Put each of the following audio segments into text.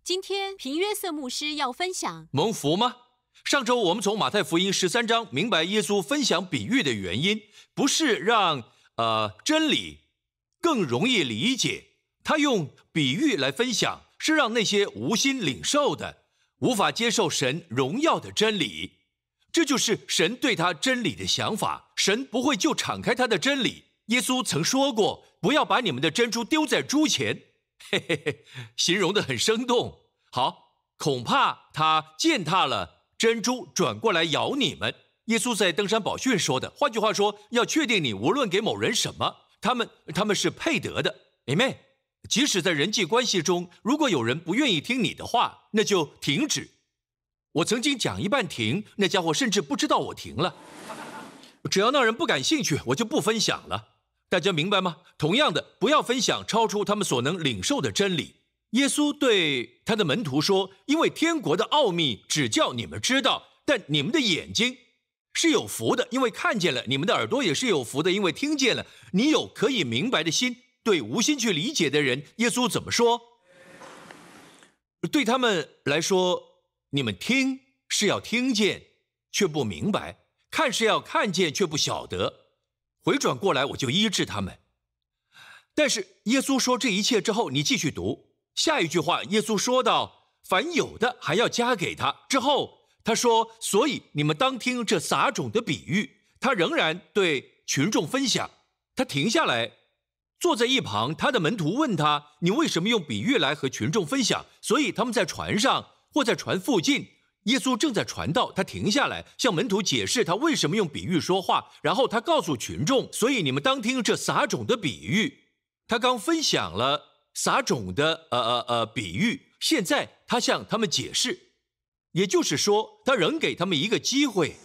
今天平约瑟牧师要分享蒙福吗？上周我们从马太福音13章明白耶稣分享比喻的原因，不是让真理更容易理解，他用比喻来分享，是让那些无心领受的、无法接受神荣耀的真理。这就是神对他真理的想法，神不会就敞开他的真理。耶稣曾说过，不要把你们的珍珠丢在猪前，嘿嘿嘿，形容得很生动。好，恐怕他践踏了珍珠，转过来咬你们。耶稣在登山宝训说的，换句话说，要确定你无论给某人什么，他们是配得的。Amen。即使在人际关系中，如果有人不愿意听你的话，那就停止。我曾经讲一半停，那家伙甚至不知道我停了。只要那人不感兴趣，我就不分享了。大家明白吗？同样的，不要分享超出他们所能领受的真理。耶稣对他的门徒说，因为天国的奥秘只叫你们知道，但你们的眼睛是有福的，因为看见了；你们的耳朵也是有福的，因为听见了。你有可以明白的心。对无心去理解的人，耶稣怎么说？对他们来说，你们听是要听见，却不明白；看是要看见，却不晓得。回转过来，我就医治他们。但是耶稣说这一切之后，你继续读下一句话。耶稣说到，凡有的还要加给他。之后他说，所以你们当听这撒种的比喻。他仍然对群众分享。他停下来，坐在一旁，他的门徒问他，你为什么用比喻来和群众分享？所以他们在船上或在船附近，耶稣正在传道，他停下来向门徒解释他为什么用比喻说话，然后他告诉群众，所以你们当听这撒种的比喻。他刚分享了撒种的比喻，现在他向他们解释，也就是说，他仍给他们一个机会。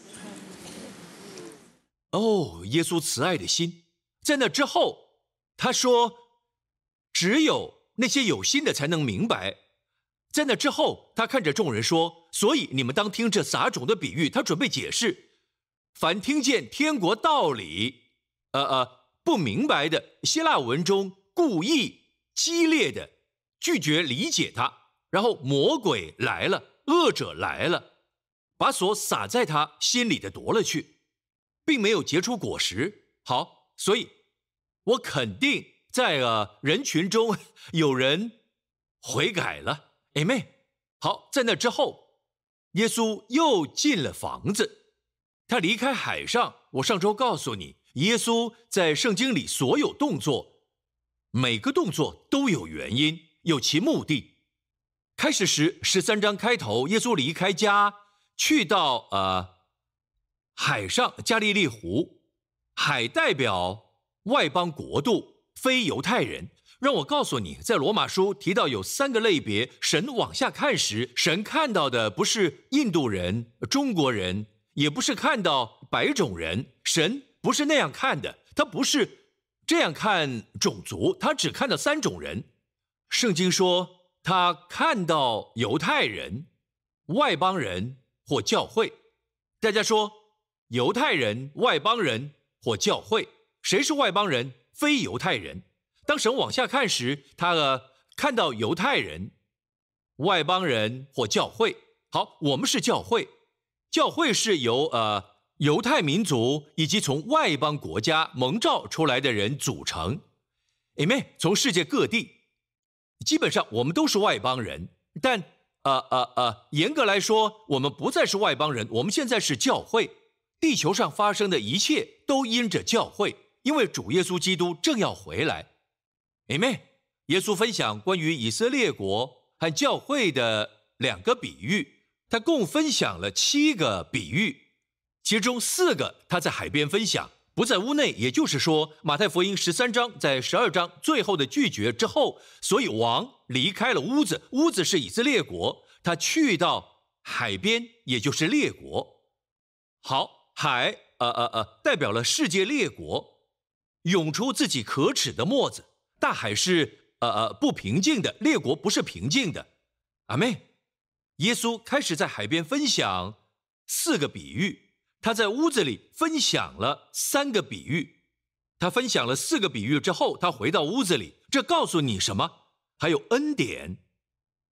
耶稣慈爱的心，在那之后，他说，只有那些有心的才能明白。在那之后，他看着众人说，所以你们当听这撒种的比喻。他准备解释，凡听见天国道理不明白的，希腊文中故意激烈的拒绝理解他，然后魔鬼来了，恶者来了，把所撒在他心里的夺了去，并没有结出果实。好，所以我肯定在人群中有人悔改了。Amen。好，在那之后，耶稣又进了房子，他离开海上。我上周告诉你，耶稣在圣经里所有动作，每个动作都有原因，有其目的。开始时13章开头，耶稣离开家，去到海上，加利利湖。海代表外邦国度，非犹太人。让我告诉你，在罗马书提到有3个类别，神往下看时，神看到的不是印度人、中国人，也不是看到白种人，神不是那样看的，他不是这样看种族，他只看到3种人。圣经说他看到犹太人、外邦人或教会。大家说，犹太人、外邦人或教会，谁是外邦人？非犹太人。当神往下看时，他看到犹太人、外邦人或教会。好，我们是教会，教会是由犹太民族以及从外邦国家蒙召出来的人组成。Amen。从世界各地，基本上我们都是外邦人，但严格来说，我们不再是外邦人，我们现在是教会。地球上发生的一切都因着教会，因为主耶稣基督正要回来。Amen。耶稣分享关于以色列国和教会的2个比喻，他共分享了7个比喻，其中4个他在海边分享，不在屋内。也就是说，马太福音13章在12章最后的拒绝之后，所以王离开了屋子，屋子是以色列国，他去到海边，也就是列国。好，海代表了世界列国，涌出自己可耻的沫子。大海是不平静的，列国不是平静的。阿们。耶稣开始在海边分享4个比喻，他在屋子里分享了3个比喻。他分享了4个比喻之后，他回到屋子里，这告诉你什么？还有恩典。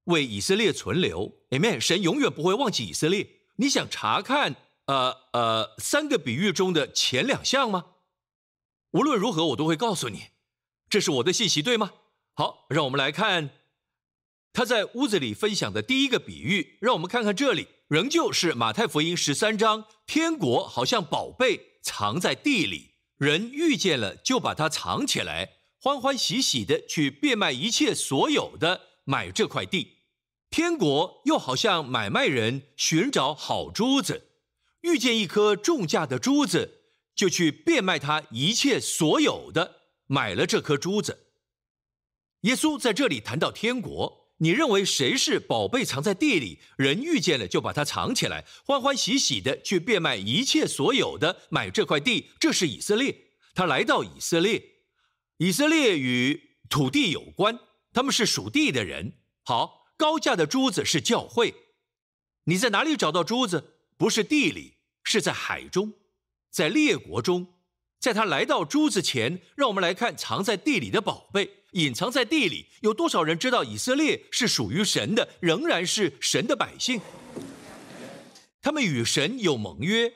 为以色列存留。Amen。神永远不会忘记以色列。你想查看3个比喻中的前2项吗？无论如何，我都会告诉你，这是我的信息，对吗？好，让我们来看他在屋子里分享的第一个比喻。让我们看看这里，仍旧是马太福音13章，天国好像宝贝藏在地里，人遇见了就把它藏起来，欢欢喜喜的去变卖一切所有的，买这块地。天国又好像买卖人寻找好珠子，遇见一颗重价的珠子，就去变卖他一切所有的，买了这颗珠子。耶稣在这里谈到天国，你认为谁是宝贝藏在地里，人遇见了就把它藏起来，欢欢喜喜的去变卖一切所有的，买这块地？这是以色列。他来到以色列，以色列与土地有关，他们是属地的人。好，高价的珠子是教会。你在哪里找到珠子？不是地里，是在海中，在列国中。在他来到珠子前，让我们来看藏在地里的宝贝。隐藏在地里，有多少人知道以色列是属于神的，仍然是神的百姓？他们与神有盟约。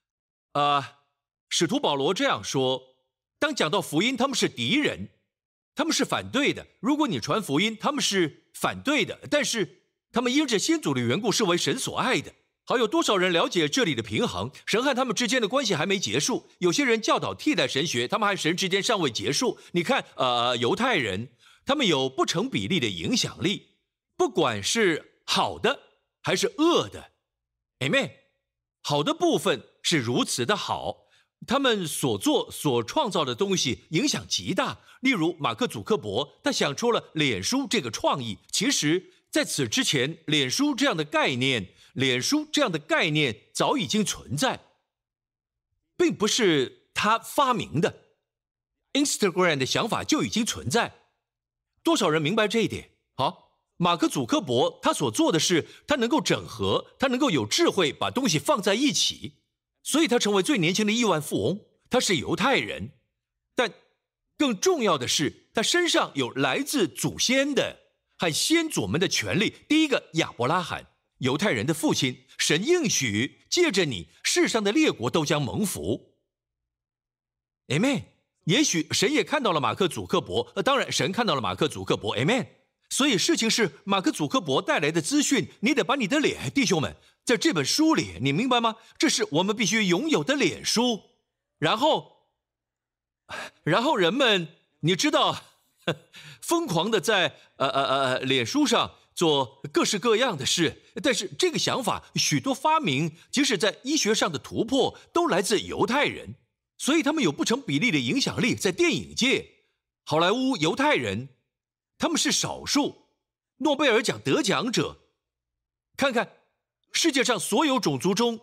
使徒保罗这样说，当讲到福音，他们是敌人，他们是反对的。如果你传福音，他们是反对的，但是他们因着先祖的缘故是为神所爱的。好，有多少人了解这里的平衡？神和他们之间的关系还没结束。有些人教导替代神学，他们和神之间尚未结束。你看，犹太人，他们有不成比例的影响力，不管是好的还是恶的。Amen。好的部分是如此的好，他们所做所创造的东西影响极大。例如马克·祖克伯，他想出了脸书这个创意。其实在此之前，脸书这样的概念早已经存在，并不是他发明的。Instagram 的想法就已经存在。多少人明白这一点？好，马克·祖克伯他所做的是，他能够整合，他能够有智慧把东西放在一起，所以他成为最年轻的亿万富翁。他是犹太人，但更重要的是，他身上有来自祖先的和先祖们的权利。第一个，亚伯拉罕，犹太人的父亲，神应许借着你，世上的列国都将蒙福。Amen。也许神也看到了马克·祖克伯，当然神看到了马克·祖克伯。Amen。所以事情是马克·祖克伯带来的资讯，你得把你的脸，弟兄们，在这本书里，你明白吗？这是我们必须拥有的脸书。然后人们，你知道，疯狂的在脸书上做各式各样的事。但是这个想法，许多发明，即使在医学上的突破，都来自犹太人，所以他们有不成比例的影响力。在电影界，好莱坞犹太人，他们是少数。诺贝尔奖得奖者，看看世界上所有种族中，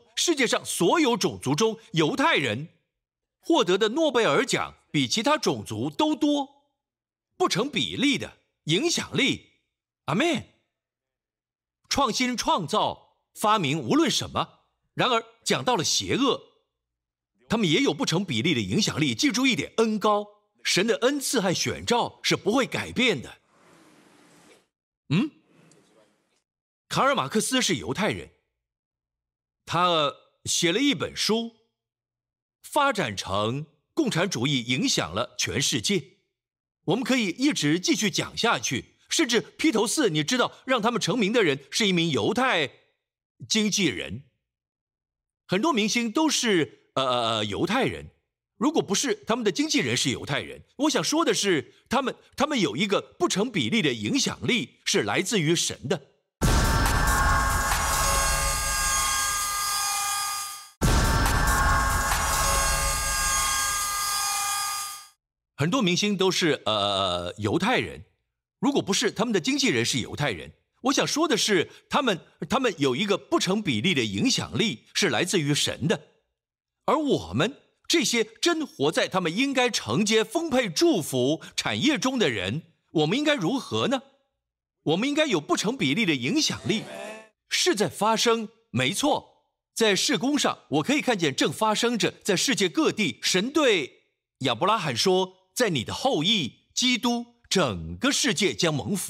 犹太人获得的诺贝尔奖比其他种族都多，不成比例的影响力。阿们。创新、创造、发明，无论什么。然而讲到了邪恶，他们也有不成比例的影响力。记住一点，恩高，神的恩赐和选召是不会改变的。卡尔马克思是犹太人，他写了一本书，发展成共产主义，影响了全世界。我们可以一直继续讲下去，甚至披头四，你知道让他们成名的人是一名犹太经纪人。很多明星都是犹太人，如果不是他们的经纪人是犹太人。我想说的是，他们有一个不成比例的影响力，是来自于神的。很多明星都是犹太人，如果不是他们的经纪人是犹太人。我想说的是，他们有一个不成比例的影响力，是来自于神的。而我们这些真活在他们应该承接丰沛祝福产业中的人，我们应该如何呢？我们应该有不成比例的影响力，是在发生，没错，在事工上，我可以看见正发生着，在世界各地。神对亚伯拉罕说，在你的后裔基督，整个世界将蒙福。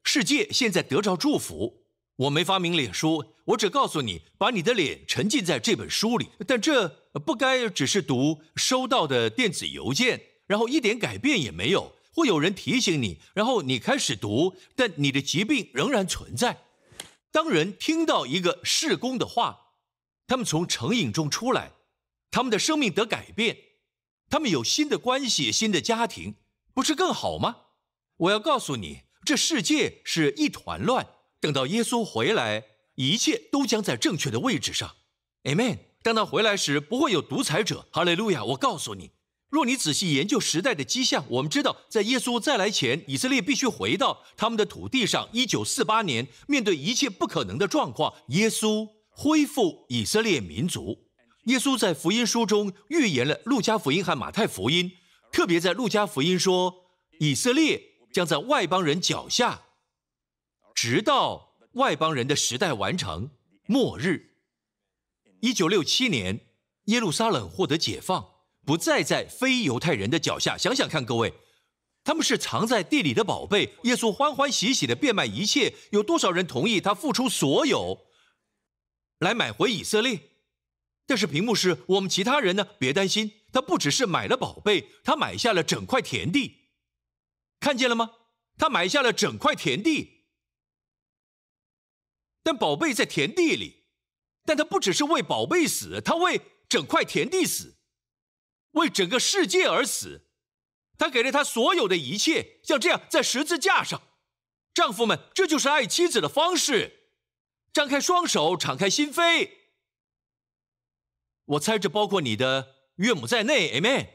世界现在得着祝福。我没发明脸书，我只告诉你，把你的脸沉浸在这本书里。但这不该只是读收到的电子邮件，然后一点改变也没有。会有人提醒你，然后你开始读，但你的疾病仍然存在。当人听到一个事工的话，他们从成瘾中出来，他们的生命得改变，他们有新的关系、新的家庭，不是更好吗？我要告诉你，这世界是一团乱。等到耶稣回来，一切都将在正确的位置上。 Amen。 当他回来时，不会有独裁者。哈利路亚。我告诉你，若你仔细研究时代的迹象，我们知道在耶稣再来前，以色列必须回到他们的土地上。1948年，面对一切不可能的状况，耶稣恢复以色列民族。耶稣在福音书中预言了路加福音和马太福音，特别在路加福音说，以色列将在外邦人脚下，直到外邦人的时代完成，末日。1967年，耶路撒冷获得解放，不再在非犹太人的脚下。想想看，各位，他们是藏在地里的宝贝。耶稣欢欢喜喜地变卖一切，有多少人同意他付出所有来买回以色列？但是屏幕是我们其他人呢？别担心，他不只是买了宝贝，他买下了整块田地。看见了吗？他买下了整块田地。但宝贝在田地里，但他不只是为宝贝死，他为整块田地死，为整个世界而死。他给了他所有的一切，像这样在十字架上。丈夫们，这就是爱妻子的方式，张开双手，敞开心扉。我猜这包括你的岳母在内 ，Amen。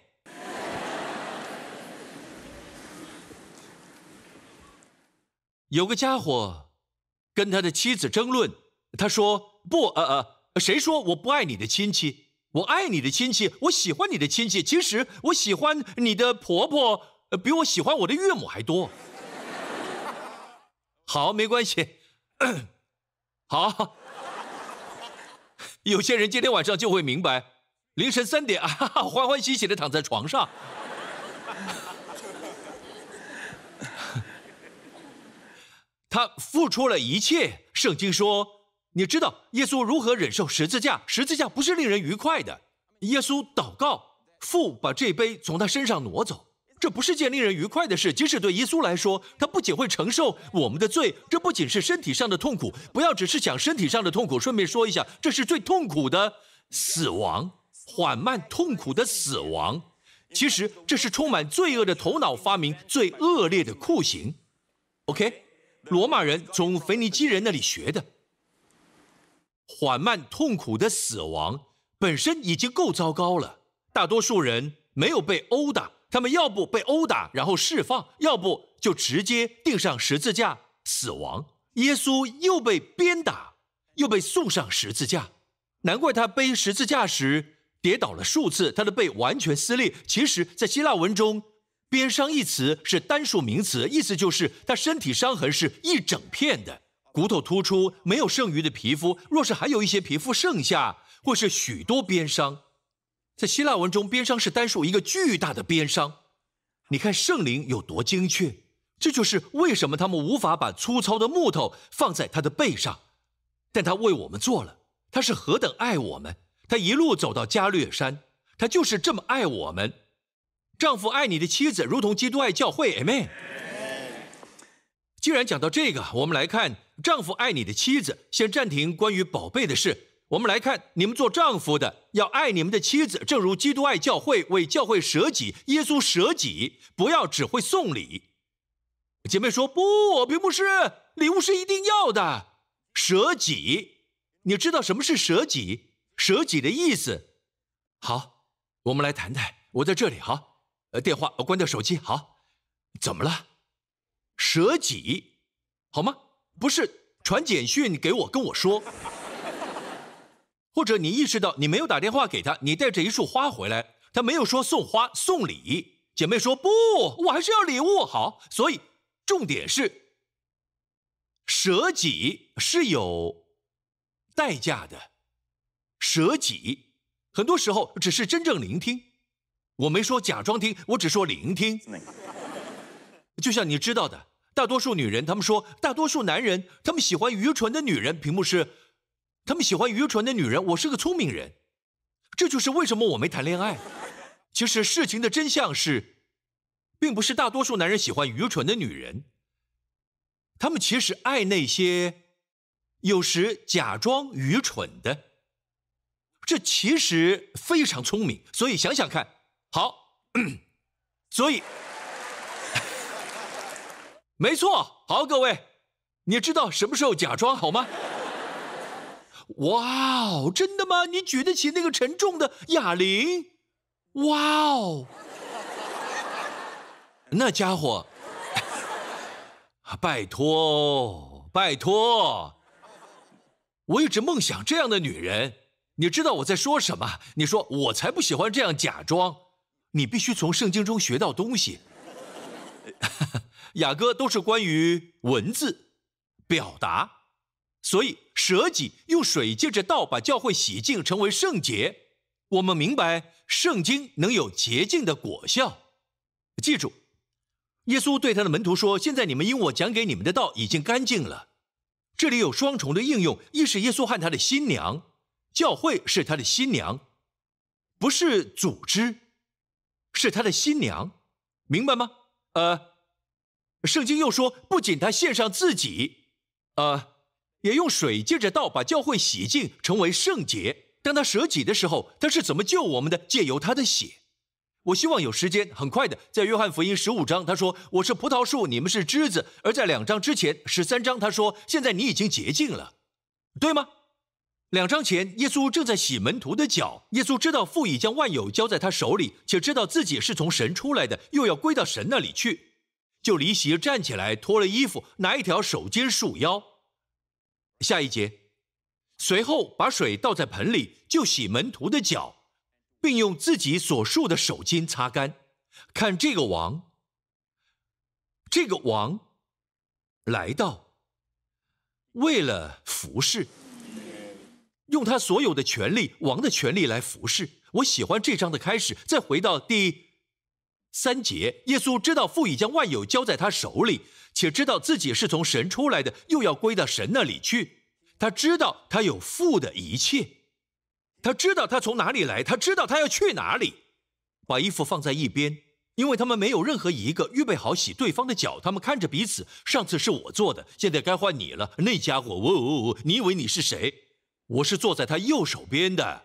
有个家伙跟他的妻子争论，他说：不，谁说我不爱你的亲戚？我爱你的亲戚，我喜欢你的亲戚。其实我喜欢你的婆婆，比我喜欢我的岳母还多。好，没关系。好，有些人今天晚上就会明白，凌晨3点欢欢喜喜的躺在床上。他付出了一切。圣经说，你知道耶稣如何忍受十字架？十字架不是令人愉快的。耶稣祷告，父把这杯从他身上挪走，这不是件令人愉快的事。即使对耶稣来说，他不仅会承受我们的罪，这不仅是身体上的痛苦。不要只是讲身体上的痛苦，顺便说一下，这是最痛苦的死亡，缓慢痛苦的死亡。其实这是充满罪恶的头脑发明最恶劣的酷刑。OK， 罗马人从腓尼基人那里学的。缓慢痛苦的死亡本身已经够糟糕了，大多数人没有被殴打，他们要不被殴打然后释放，要不就直接钉上十字架死亡。耶稣又被鞭打，又被送上十字架，难怪他背十字架时跌倒了数次，他的背完全撕裂。其实在希腊文中，鞭伤一词是单数名词，意思就是他身体伤痕是一整片的，骨头突出，没有剩余的皮肤，若是还有一些皮肤剩下，或是许多鞭伤。在希腊文中，鞭伤是单数，一个巨大的鞭伤。你看圣灵有多精确，这就是为什么他们无法把粗糙的木头放在他的背上，但他为我们做了。他是何等爱我们，他一路走到加略山，他就是这么爱我们。丈夫爱你的妻子，如同基督爱教会 Amen。 既然讲到这个，我们来看丈夫爱你的妻子。先暂停关于宝贝的事，我们来看你们做丈夫的要爱你们的妻子，正如基督爱教会，为教会舍己。耶稣舍己，不要只会送礼。姐妹说，不，并不是，礼物是一定要的。舍己，你知道什么是舍己？舍己的意思。好，我们来谈谈。我在这里，好，电话关掉手机。好，怎么了？舍己，好吗？不是传简讯给我跟我说，或者你意识到你没有打电话给他，你带着一束花回来，他没有说送花送礼。姐妹说，不，我还是要礼物。好，所以重点是舍己是有代价的。舍己很多时候只是真正聆听，我没说假装听，我只说聆听。就像你知道的， 大多数女人，他们说，大多数男人，他们喜欢愚蠢的女人。屏幕是，他们喜欢愚蠢的女人。我是个聪明人，这就是为什么我没谈恋爱。其实事情的真相是，并不是大多数男人喜欢愚蠢的女人，他们其实爱那些有时假装愚蠢的。这其实非常聪明，所以想想看。好，所以没错。好，各位，你知道什么时候假装好吗？哇哦，真的吗？你举得起那个沉重的哑铃？哇哦，那家伙，拜托，拜托，我一直梦想这样的女人。你知道我在说什么？你说我才不喜欢这样假装。你必须从圣经中学到东西。雅歌都是关于文字表达，所以舍己用水接着道把教会洗净，成为圣洁。我们明白圣经能有洁净的果效。记住，耶稣对他的门徒说，现在你们因我讲给你们的道已经干净了。这里有双重的应用，一是耶稣和他的新娘，教会是他的新娘，不是组织，是他的新娘，明白吗？圣经又说，不仅他献上自己，也用水接着道把教会洗净，成为圣洁。当他舍己的时候，他是怎么救我们的？借由他的血。我希望有时间很快的，在约翰福音15章，他说，我是葡萄树，你们是枝子。而在2章之前13章，他说，现在你已经洁净了，对吗？2章前，耶稣正在洗门徒的脚。耶稣知道父已将万有交在他手里，且知道自己是从神出来的，又要归到神那里去，就离席站起来，脱了衣服，拿一条手巾束腰。下一节，随后把水倒在盆里，就洗门徒的脚，并用自己所束的手巾擦干。看这个王来到，为了服侍，用他所有的权利，王的权利来服侍。我喜欢这章的开始。再回到第3节，耶稣知道父已将万有交在他手里，且知道自己是从神出来的，又要归到神那里去。他知道他有父的一切，他知道他从哪里来，他知道他要去哪里。把衣服放在一边，因为他们没有任何一个预备好洗对方的脚。他们看着彼此，上次是我做的，现在该换你了。那家伙，你以为你是谁？我是坐在他右手边的。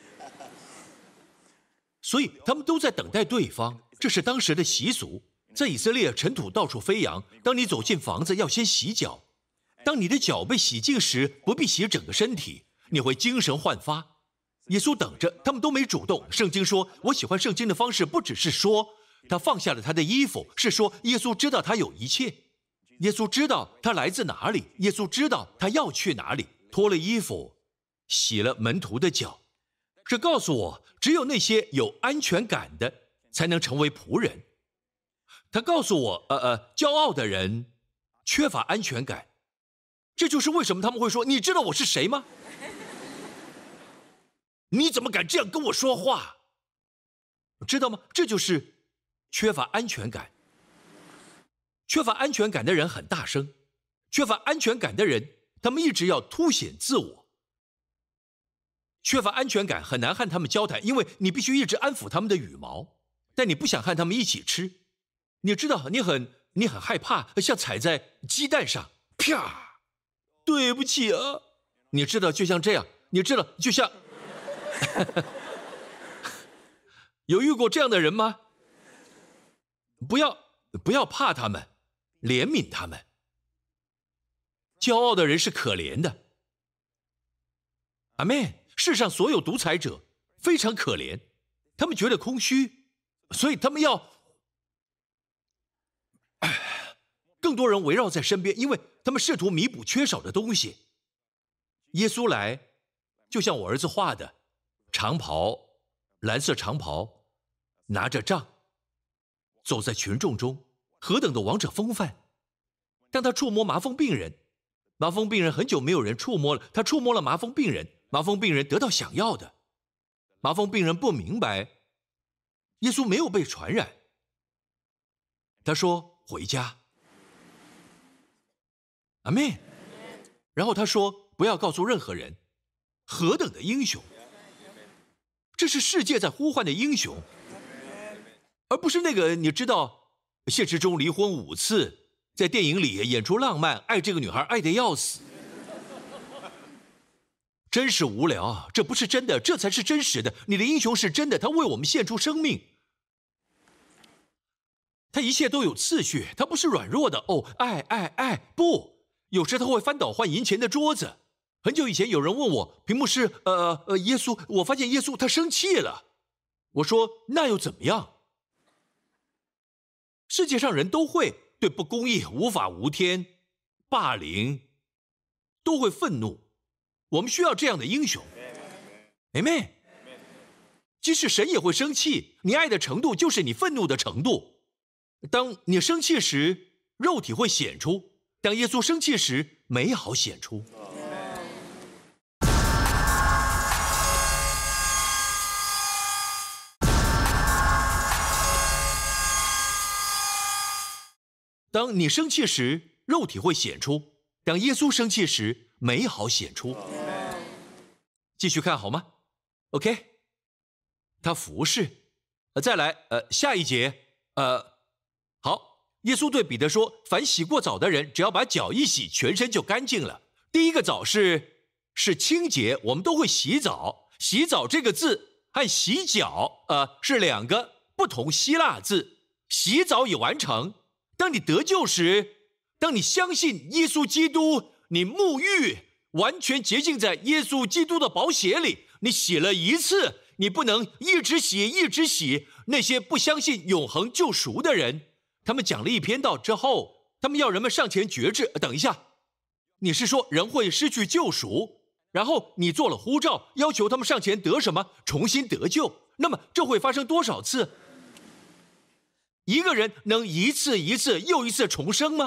所以他们都在等待对方，这是当时的习俗。在以色列，尘土到处飞扬，当你走进房子，要先洗脚。当你的脚被洗净时，不必洗整个身体，你会精神焕发。耶稣等着，他们都没主动。圣经说，我喜欢圣经的方式，不只是说他放下了他的衣服，是说耶稣知道他有一切，耶稣知道他来自哪里，耶稣知道他要去哪里。脱了衣服，洗了门徒的脚。这告诉我，只有那些有安全感的才能成为仆人。他告诉我，骄傲的人缺乏安全感。这就是为什么他们会说，你知道我是谁吗？你怎么敢这样跟我说话？知道吗？这就是缺乏安全感。缺乏安全感的人很大声，缺乏安全感的人，他们一直要凸显自我。缺乏安全感很难和他们交谈，因为你必须一直安抚他们的羽毛，但你不想和他们一起吃。你知道，你很害怕，像踩在鸡蛋上，啪！对不起啊，你知道，就像这样，你知道，就像有遇过这样的人吗？不要怕他们，怜悯他们。骄傲的人是可怜的。阿们。世上所有独裁者非常可怜，他们觉得空虚，所以他们要更多人围绕在身边，因为他们试图弥补缺少的东西。耶稣来，就像我儿子画的，长袍，蓝色长袍，拿着杖，走在群众中，何等的王者风范。当他触摸麻风病人，麻风病人很久没有人触摸了，他触摸了麻风病人，麻风病人得到想要的。麻风病人不明白，耶稣没有被传染。他说回家， 阿们。然后他说不要告诉任何人，何等的英雄！这是世界在呼唤的英雄，而不是那个你知道，现实中离婚5次，在电影里演出浪漫，爱这个女孩爱得要死。真是无聊啊！这不是真的，这才是真实的。你的英雄是真的，他为我们献出生命，他一切都有次序，他不是软弱的。哦，爱，不，有时他会翻倒换银钱的桌子。很久以前有人问我，屏幕是耶稣，我发现耶稣他生气了。我说那又怎么样？世界上人都会对不公义、无法无天、霸凌都会愤怒。我们需要这样的英雄，阿们。即使神也会生气，你爱的程度就是你愤怒的程度。当你生气时，肉体会显出；当耶稣生气时，美好显出。当你生气时，肉体会显出；当耶稣生气时，美好显出。继续看好吗 ？OK， 他服侍。再来，下一节，好，耶稣对彼得说：“凡洗过澡的人，只要把脚一洗，全身就干净了。”第一个澡是清洁，我们都会洗澡。洗澡这个字和洗脚，是2个不同希腊字。洗澡已完成。当你得救时，当你相信耶稣基督，你沐浴，完全洁净在耶稣基督的宝血里。你洗了一次，你不能一直洗一直洗。那些不相信永恒救赎的人，他们讲了一篇道之后，他们要人们上前决志。等一下，你是说人会失去救赎，然后你做了呼召，要求他们上前得什么？重新得救。那么这会发生多少次？一个人能一次一次又一次重生吗？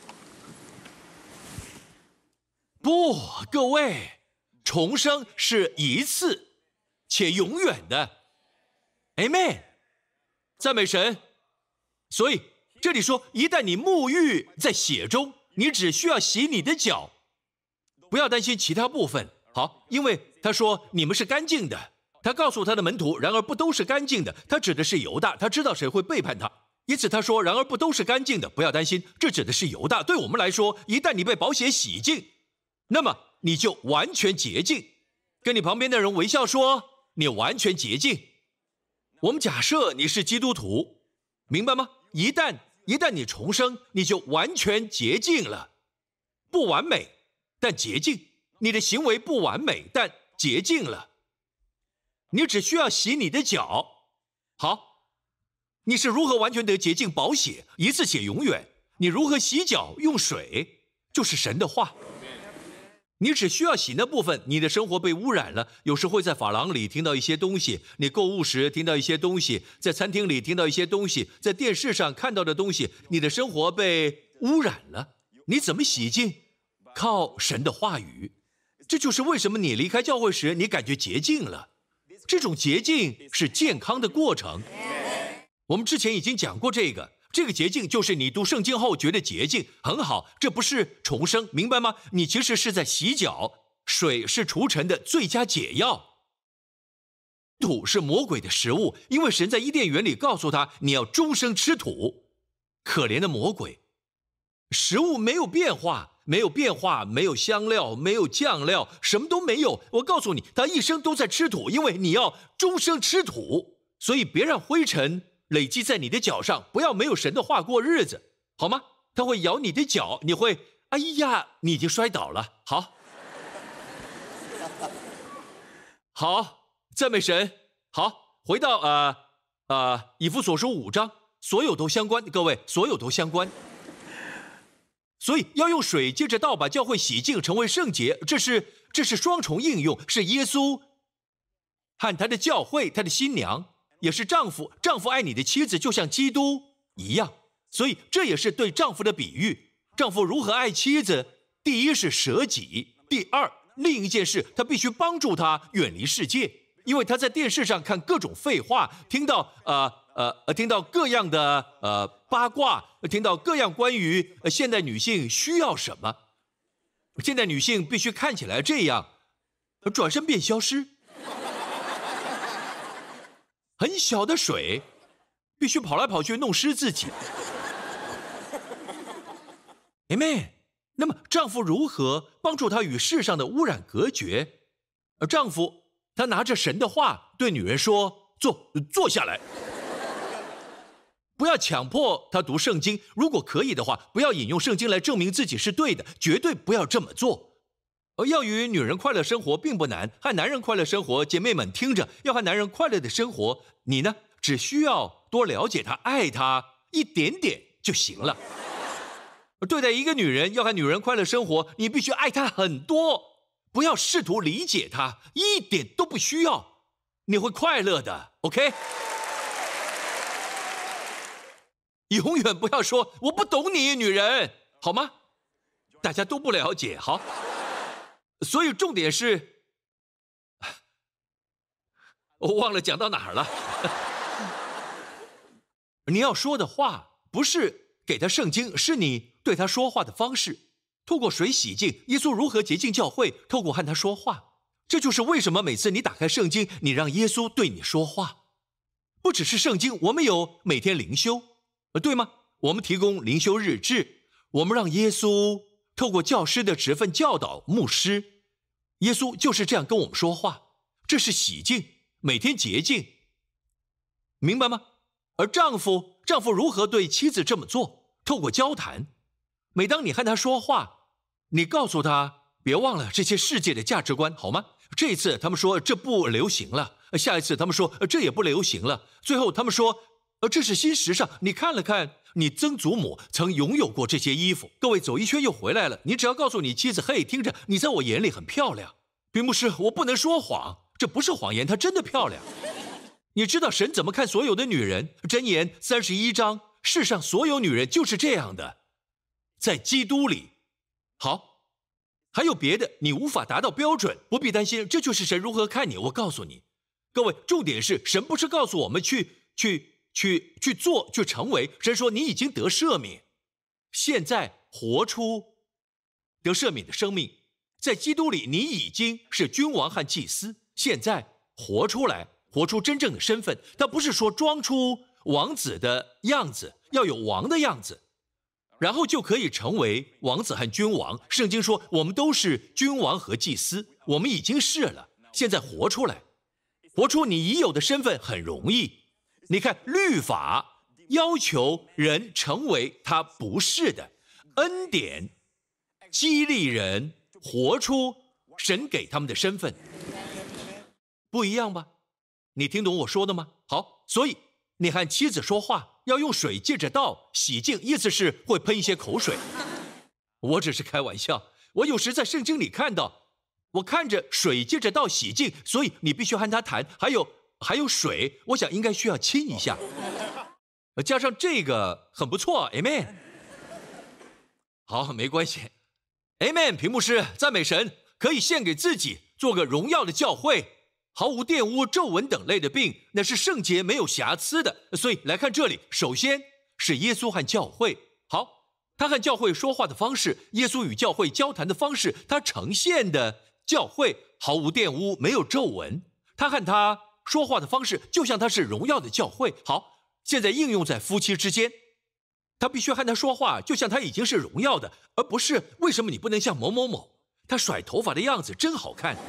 不，各位，重生是一次且永远的。阿们，赞美神。所以这里说，一旦你沐浴在血中，你只需要洗你的脚，不要担心其他部分。好，因为他说你们是干净的，他告诉他的门徒，然而不都是干净的。他指的是犹大，他知道谁会背叛他，因此他说然而不都是干净的，不要担心，这指的是犹大。对我们来说，一旦你被宝血洗净，那么你就完全洁净。跟你旁边的人微笑说，你完全洁净。我们假设你是基督徒，明白吗？一旦你重生，你就完全洁净了。不完美，但洁净。你的行为不完美，但洁净了。你只需要洗你的脚。好，你是如何完全得洁净？宝血，一次且永远。你如何洗脚？用水，就是神的话。你只需要洗那部分，你的生活被污染了。有时会在发廊里听到一些东西，你购物时听到一些东西，在餐厅里听到一些东西，在电视上看到的东西，你的生活被污染了。你怎么洗净？靠神的话语。这就是为什么你离开教会时，你感觉洁净了。这种洁净是健康的过程。我们之前已经讲过这个洁净就是你读圣经后觉得洁净，很好，这不是重生，明白吗？你其实是在洗脚，水是除尘的最佳解药。土是魔鬼的食物，因为神在伊甸园里告诉他，你要终生吃土。可怜的魔鬼，食物没有变化，没有香料，没有酱料，什么都没有。我告诉你，他一生都在吃土，因为你要终生吃土。所以别让灰尘累积在你的脚上，不要没有神的话过日子，好吗？他会咬你的脚，你会，哎呀，你已经摔倒了。好，赞美神。好，回到以弗所书5章，所有都相关，各位，所有都相关。所以要用水接着道把教会洗净，成为圣洁，这是双重应用，是耶稣和他的教会，他的新娘，也是丈夫爱你的妻子，就像基督一样。所以这也是对丈夫的比喻。丈夫如何爱妻子？第一是舍己，第二，另一件事，他必须帮助她远离世界，因为他在电视上看各种废话，听到各样的八卦，听到各样关于现代女性需要什么， 现在女性必须看起来这样，转身便消失。很小的水，必须跑来跑去弄湿自己。Amen。那么丈夫如何帮助她与世上的污染隔绝？丈夫他拿着神的话对女人说：坐下来。不要强迫她读圣经，如果可以的话，不要引用圣经来证明自己是对的，绝对不要这么做。要与女人快乐生活并不难，和男人快乐生活，姐妹们听着，要和男人快乐的生活，你呢，只需要多了解他，爱他一点点就行了。对待一个女人，要和女人快乐生活，你必须爱她很多，不要试图理解她，一点都不需要，你会快乐的 ，OK？ 永远不要说我不懂你，女人，好吗？大家都不了解，好。所以重点是，我忘了讲到哪儿了。你要说的话不是给他圣经，是你对他说话的方式。透过水洗净，耶稣如何洁净教会？透过和他说话。这就是为什么每次你打开圣经，你让耶稣对你说话。不只是圣经，我们有每天灵修，对吗？我们提供灵修日志，我们让耶稣透过教师的职分教导牧师。耶稣就是这样跟我们说话，这是洗净，每天洁净，明白吗？而丈夫如何对妻子这么做？透过交谈。每当你和他说话，你告诉他别忘了这些世界的价值观，好吗？这一次他们说这不流行了，下一次他们说这也不流行了，最后他们说这是新时尚。你看了看你曾祖母曾拥有过这些衣服。各位走一圈又回来了，你只要告诉你妻子，嘿，听着，你在我眼里很漂亮。并不是我不能说谎，这不是谎言，她真的漂亮。你知道神怎么看所有的女人？箴言31章，世上所有女人就是这样的，在基督里。好，还有别的，你无法达到标准，不必担心，这就是神如何看你。我告诉你，各位，重点是神不是告诉我们去做，去成为。神说你已经得赦免，现在活出得赦免的生命。在基督里，你已经是君王和祭司，现在活出来，活出真正的身份。他不是说装出王子的样子，要有王的样子，然后就可以成为王子和君王。圣经说我们都是君王和祭司，我们已经是了，现在活出来，活出你已有的身份很容易。你看，律法要求人成为他不是的，恩典激励人活出神给他们的身份，不一样吧？你听懂我说的吗？好，所以你和妻子说话要用水借着道洗净，意思是会喷一些口水。我只是开玩笑，我有时在圣经里看到，我看着水借着道洗净，所以你必须和他谈。还有水，我想应该需要亲一下，加上这个很不错 ，Amen。好，没关系。Amen， 屏幕师赞美神，可以献给自己，做个荣耀的教会，毫无玷污、皱纹等类的病，那是圣洁没有瑕疵的。所以来看这里，首先是耶稣和教会。好，他和教会说话的方式，耶稣与教会交谈的方式，他呈现的教会毫无玷污，没有皱纹。他和他说话的方式，就像他是荣耀的教会。好，现在应用在夫妻之间。他必须和他说话，就像他已经是荣耀的，而不是为什么你不能像某某某？他甩头发的样子真好看。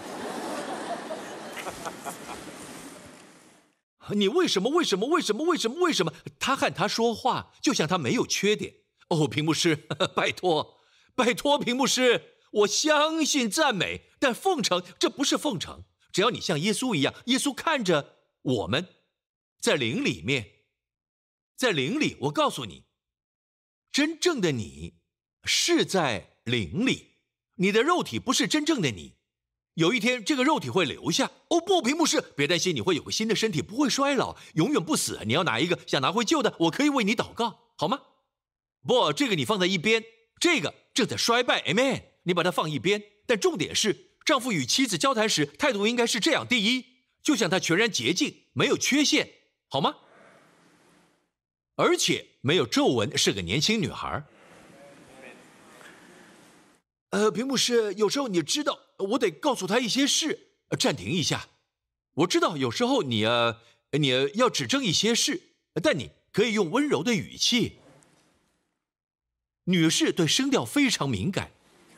你为什么？他和他说话，就像他没有缺点。哦，屏幕师，拜托，屏幕师，我相信赞美，但奉承这不是奉承。只要你像耶稣一样，耶稣看着我们，在灵里面，在灵里，我告诉你。真正的你是在灵里，你的肉体不是真正的你。有一天这个肉体会留下。哦不，屏幕师，别担心，你会有个新的身体，不会衰老，永远不死。你要哪一个？想拿回旧的，我可以为你祷告，好吗？不，这个你放在一边，这个正在衰败 ，Amen， 你把它放一边。但重点是，丈夫与妻子交谈时态度应该是这样：第一，就像他全然洁净，没有缺陷，好吗？而且没有皱纹，是个年轻女孩。 屏幕是有时候你知道，我得告诉他一些事。暂停一下，我知道有时候你要指正一些事，但你可以用温柔的语气。女士对声调非常敏感，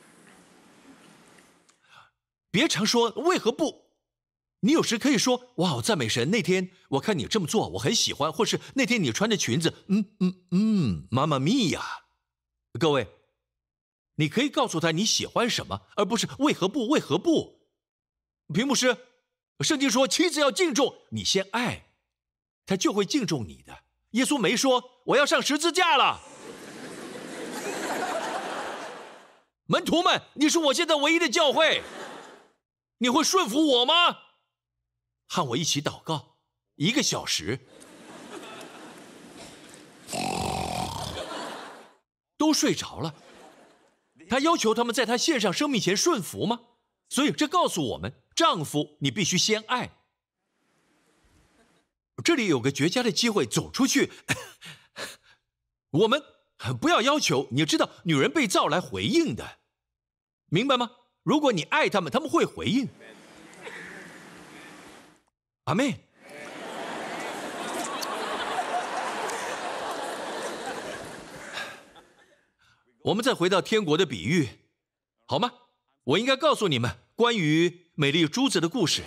别常说为何不。你有时可以说哇，赞美神，那天我看你这么做，我很喜欢，或是那天你穿着裙子，妈妈咪呀。各位，你可以告诉他你喜欢什么，而不是为何不，为何不。屏幕师，圣经说妻子要敬重，你先爱，他就会敬重你的。耶稣没说我要上十字架了。门徒们，你是我现在唯一的教会，你会顺服我吗？和我一起祷告1个小时，都睡着了。他要求他们在他献上生命前顺服吗？所以这告诉我们，丈夫你必须先爱。这里有个绝佳的机会走出去。我们不要要求，你知道女人被造来回应的，明白吗？如果你爱他们，他们会回应。阿妹，我们再回到天国的比喻，好吗？我应该告诉你们关于美丽珠子的故事，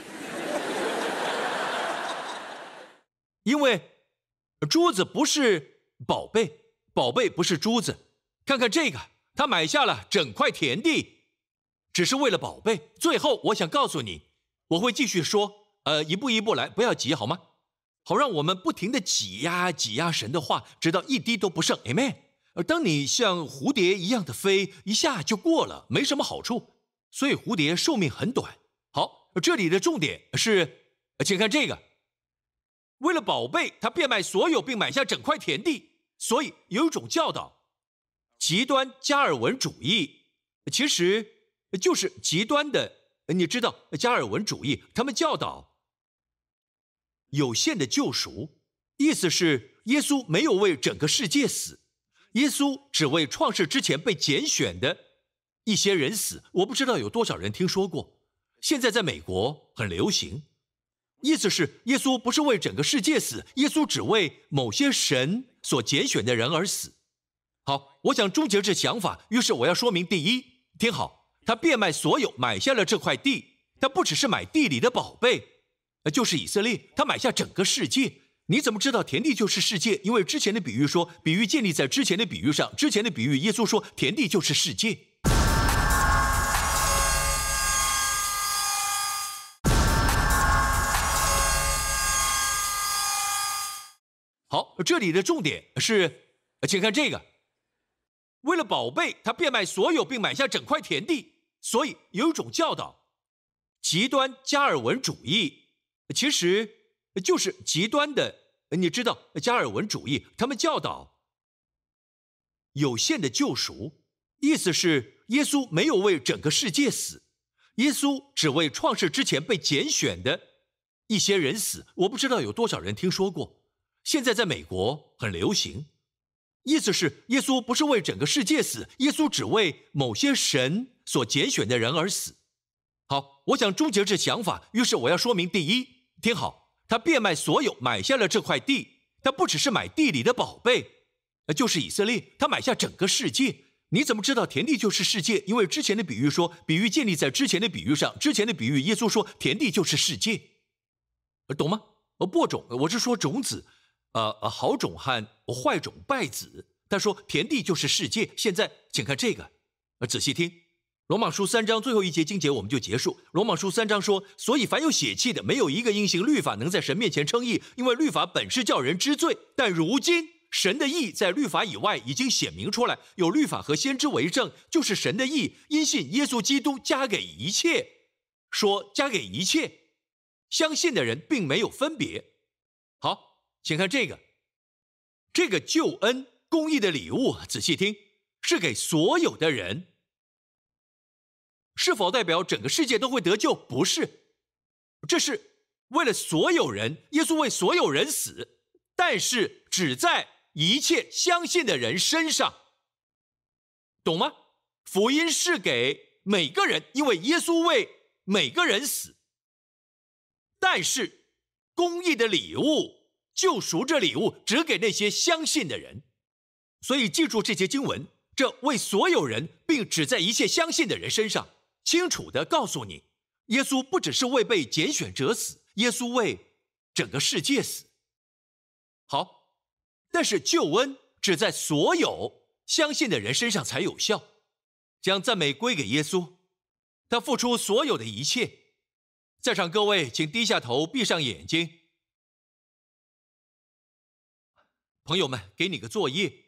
因为珠子不是宝贝，宝贝不是珠子。看看这个，他买下了整块田地，只是为了宝贝。最后我想告诉你，我会继续说，一步一步来，不要急，好吗？好让我们不停地挤压神的话，直到一滴都不剩。 Amen。 当你像蝴蝶一样的飞，一下就过了，没什么好处，所以蝴蝶寿命很短。好，这里的重点是，请看这个，为了宝贝，他变卖所有并买下整块田地。所以有一种教导，极端加尔文主义，其实就是极端的，你知道加尔文主义，他们教导有限的救赎，意思是耶稣没有为整个世界死，耶稣只为创世之前被拣选的一些人死。我不知道有多少人听说过，现在在美国很流行。意思是耶稣不是为整个世界死，耶稣只为某些神所拣选的人而死。好，我想终结这想法，于是我要说明：第一，听好，他变卖所有买下了这块地，他不只是买地里的宝贝，就是以色列，他买下整个世界。你怎么知道田地就是世界？因为之前的比喻说，比喻建立在之前的比喻上，之前的比喻耶稣说田地就是世界。好，这里的重点是，请看这个，为了宝贝，他变卖所有并买下整块田地。所以有一种教导，极端加尔文主义，其实就是极端的，你知道加尔文主义，他们教导有限的救赎，意思是耶稣没有为整个世界死，耶稣只为创世之前被拣选的一些人死。我不知道有多少人听说过，现在在美国很流行。意思是耶稣不是为整个世界死，耶稣只为某些神所拣选的人而死。好，我想终结这想法，于是我要说明：第一，听好，他变卖所有买下了这块地，他不只是买地里的宝贝，就是以色列，他买下整个世界。你怎么知道田地就是世界？因为之前的比喻说，比喻建立在之前的比喻上，之前的比喻耶稣说田地就是世界，懂吗？播种，我是说种子，好种和坏种败子。他说田地就是世界。现在请看这个，仔细听，罗马书3章最后一节经节我们就结束。罗马书3章说，所以凡有血气的，没有一个因行律法能在神面前称义，因为律法本是叫人知罪，但如今神的义在律法以外已经显明出来，有律法和先知为证，就是神的义因信耶稣基督加给一切。说加给一切，相信的人并没有分别。好，请看这个救恩公义的礼物，仔细听，是给所有的人。是否代表整个世界都会得救？不是，这是为了所有人，耶稣为所有人死，但是只在一切相信的人身上，懂吗？ 福音是给每个人，因为耶稣为每个人死。但是公义的礼物，救赎这礼物只给那些相信的人。所以记住这些经文，这为所有人，并只在一切相信的人身上，清楚地告诉你，耶稣不只是为被拣选者死，耶稣为整个世界死。好，但是救恩只在所有相信的人身上才有效。将赞美归给耶稣，他付出所有的一切。在场各位，请低下头，闭上眼睛。朋友们，给你个作业，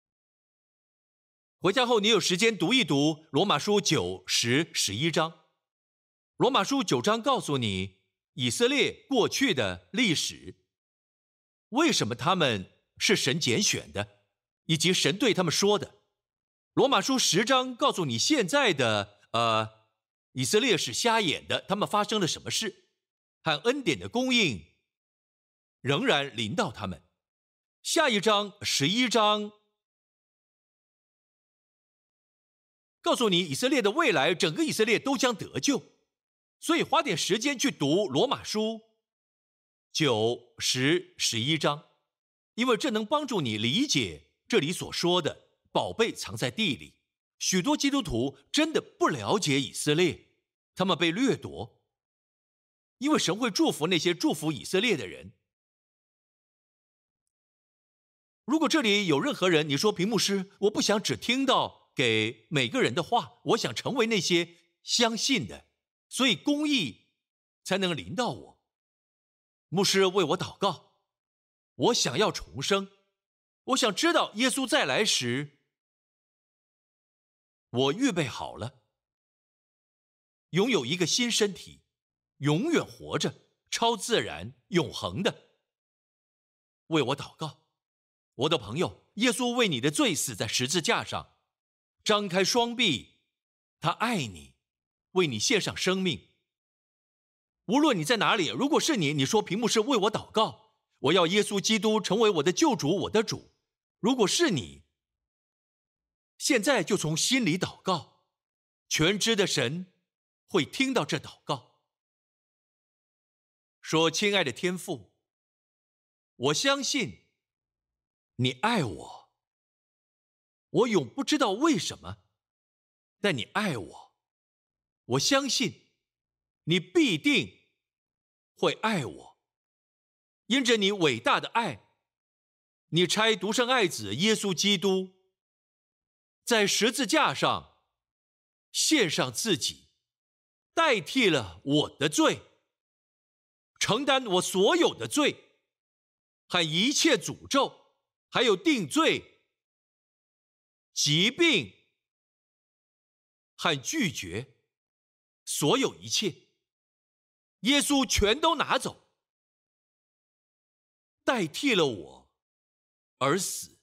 回家后你有时间读一读罗马书9、10、11章。罗马书9章告诉你以色列过去的历史，为什么他们是神拣选的，以及神对他们说的。罗马书10章告诉你现在的以色列是瞎眼的，他们发生了什么事，和恩典的供应仍然临到他们。下一章11章告诉你以色列的未来，整个以色列都将得救。所以花点时间去读罗马书9、10、11章，因为这能帮助你理解这里所说的宝贝藏在地里。许多基督徒真的不了解以色列，他们被掠夺，因为神会祝福那些祝福以色列的人。如果这里有任何人，你说平牧师，我不想只听到给每个人的话，我想成为那些相信的，所以公义才能临到我。牧师为我祷告，我想要重生，我想知道耶稣再来时，我预备好了，拥有一个新身体，永远活着，超自然、永恒的。为我祷告。我的朋友，耶稣为你的罪死在十字架上，张开双臂，他爱你，为你献上生命。无论你在哪里，如果是你说屏幕是为我祷告，我要耶稣基督成为我的救主，我的主。如果是你，现在就从心里祷告，全知的神会听到这祷告。说，亲爱的天父，我相信你爱我，我永不知道为什么，但你爱我，我相信你必定会爱我。因着你伟大的爱，你差独生爱子耶稣基督在十字架上献上自己，代替了我的罪，承担我所有的罪和一切诅咒，还有定罪、疾病和拒绝，所有一切，耶稣全都拿走，代替了我而死。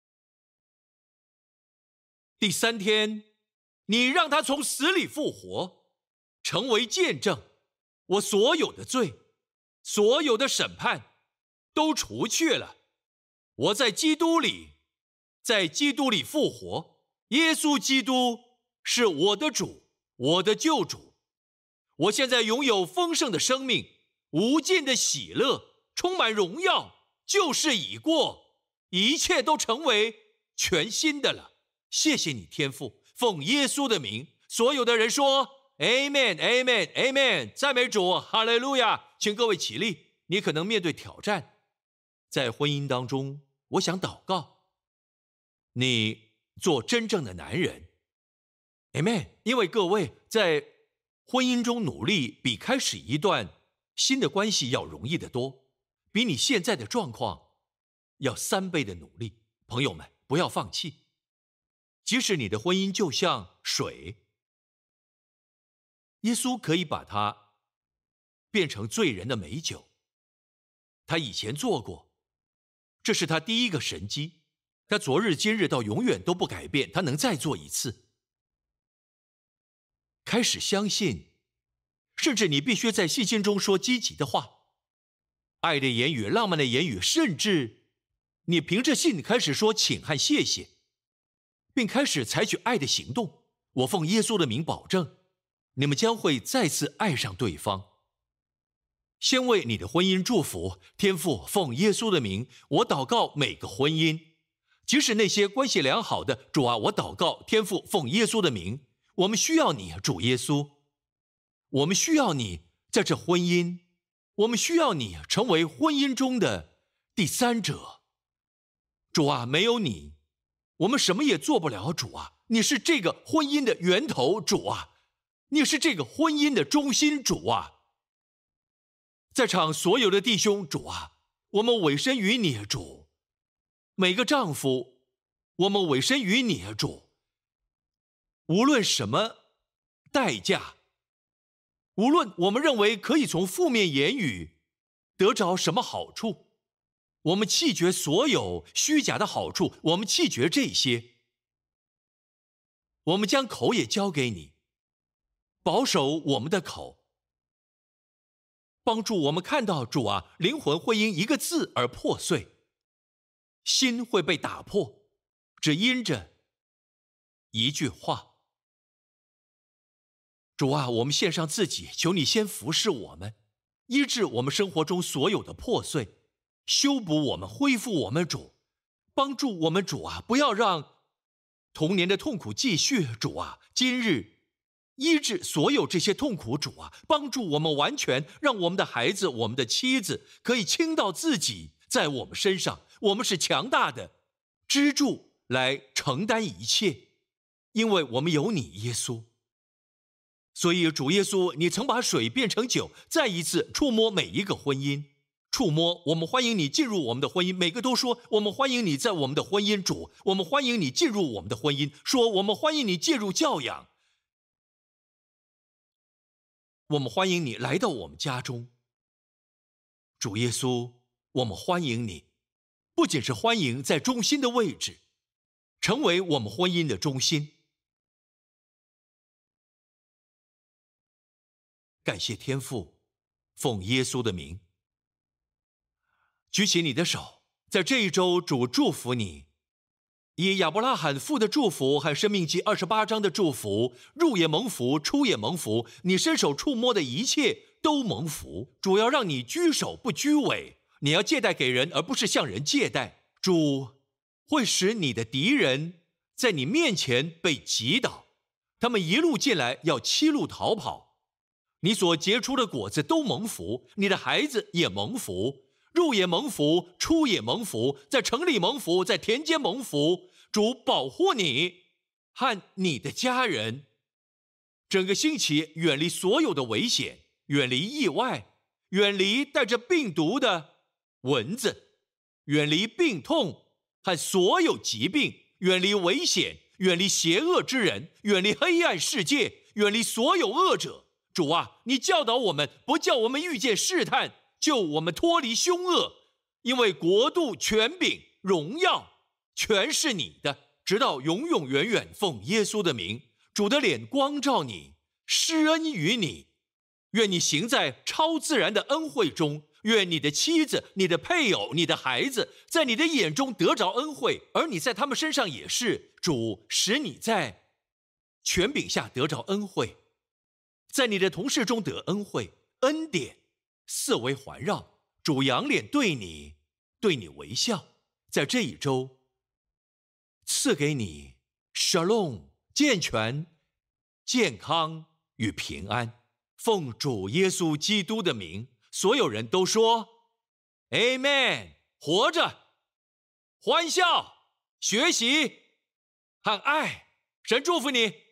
第三天，你让他从死里复活，成为见证，我所有的罪，所有的审判都除去了。我在基督里，在基督里复活。耶稣基督是我的主，我的救主。我现在拥有丰盛的生命，无尽的喜乐，充满荣耀。旧事已过，一切都成为全新的了。谢谢你，天父，奉耶稣的名。所有的人说 Amen Amen Amen， 赞美主，哈利路亚。请各位起立。你可能面对挑战，在婚姻当中，我想祷告你做真正的男人。 Amen。 因为各位在婚姻中努力，比开始一段新的关系要容易得多，比你现在的状况要3倍的努力。朋友们，不要放弃。即使你的婚姻就像水，耶稣可以把它变成醉人的美酒，他以前做过，这是他第一个神迹，他昨日今日到永远都不改变，他能再做一次。开始相信，甚至你必须在信心中说积极的话，爱的言语、浪漫的言语，甚至你凭着信开始说请和谢谢，并开始采取爱的行动。 我奉耶稣的名保证，你们将会再次爱上对方。先为你的婚姻祝福，天父奉耶稣的名，我祷告每个婚姻，即使那些关系良好的，主啊，我祷告天父奉耶稣的名，我们需要你，主耶稣，我们需要你在这婚姻，我们需要你成为婚姻中的第三者。主啊，没有你，我们什么也做不了，主啊，你是这个婚姻的源头，主啊，你是这个婚姻的中心，主啊。在场所有的弟兄，主啊，我们委身于你，主。每个丈夫，我们委身于你，主。无论什么代价，无论我们认为可以从负面言语得着什么好处，我们弃绝所有虚假的好处，我们弃绝这些。我们将口也交给你，保守我们的口，帮助我们看到，主啊，灵魂会因一个字而破碎，心会被打破，只因着一句话。主啊，我们献上自己，求你先服侍我们，医治我们生活中所有的破碎，修补我们，恢复我们，主，帮助我们，主啊，不要让童年的痛苦继续，主啊，今日医治所有这些痛苦，主啊，帮助我们完全让我们的孩子、我们的妻子可以倾倒自己在我们身上，我们是强大的支柱来承担一切，因为我们有你，耶稣。所以主耶稣，你曾把水变成酒，再一次触摸每一个婚姻，触摸，我们欢迎你进入我们的婚姻，每个都说我们欢迎你在我们的婚姻，主，我们欢迎你进入我们的婚姻，说我们欢迎你介入教养，我们欢迎你来到我们家中。主耶稣，我们欢迎你，不仅是欢迎在中心的位置，成为我们婚姻的中心。感谢天父，奉耶稣的名，举起你的手，在这一周，主祝福你，以亚伯拉罕父的祝福和申命记28章的祝福，入也蒙福，出也蒙福，你伸手触摸的一切都蒙福。主要让你居首不居尾，你要借贷给人，而不是向人借贷。主会使你的敌人在你面前被击倒，他们一路进来要七路逃跑。你所结出的果子都蒙福，你的孩子也蒙福，入也蒙福，出也蒙福，在城里蒙福，在田间蒙福。主保护你和你的家人，整个星期远离所有的危险，远离意外，远离带着病毒的蚊子，远离病痛和所有疾病，远离危险，远离邪恶之人，远离黑暗世界，远离所有恶者。主啊，你教导我们，不叫我们遇见试探，救我们脱离凶恶，因为国度、权柄、荣耀全是你的，直到永永远远。奉耶稣的名，主的脸光照你，施恩于你，愿你行在超自然的恩惠中，愿你的妻子、你的配偶、你的孩子在你的眼中得着恩惠，而你在他们身上也是。主使你在权柄下得着恩惠，在你的同事中得恩惠，恩典四围环绕。主仰脸对你微笑，在这一周赐给你 Shalom 健全、健康与平安。奉主耶稣基督的名，所有人都说 Amen。 活着、欢笑、学习和爱，神祝福你。